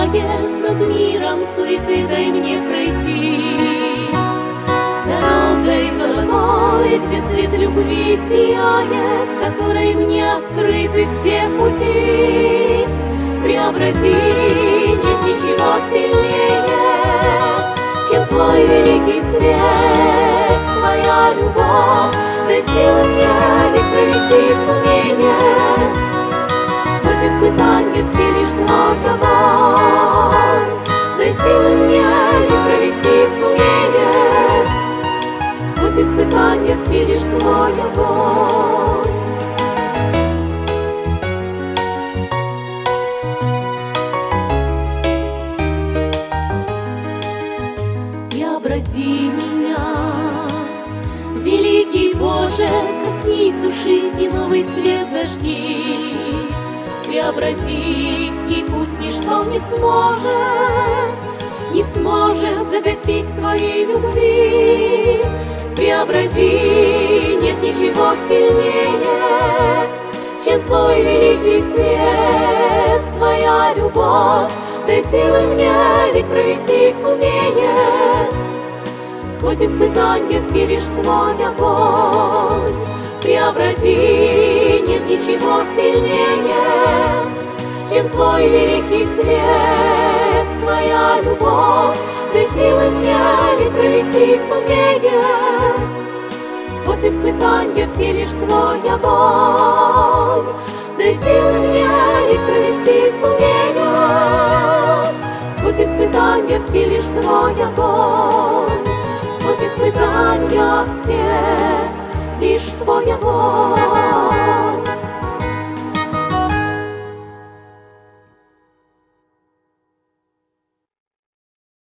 сияет над миром суеты, дай мне пройти дорогой золотой, где свет любви сияет, которой мне открыты все пути. Преобрази, нет ничего сильнее, чем твой великий свет, твоя любовь. Дай силы мне ведь провести сумение сквозь испытания все лишь твой огонь. Дай силы мне ведь провести сумение сквозь испытания все лишь твой огонь. Преобрази меня, великий Боже, коснись души и новый свет зажги. Преобрази, и пусть ничто не сможет загасить твоей любви. Преобрази, нет ничего сильнее, чем твой великий свет, твоя любовь. Дай силы мне ведь провести сумение сквозь испытания все лишь твой огонь. Преобрази, нет ничего сильнее, чем твой великий свет, твоя любовь. Дай силы мне ведь провести сумение сквозь испытания все лишь твой огонь. Дай силы мне ведь провести сумение сквозь испытания все лишь твой огонь. Сквозь испытания все лишь твой огонь.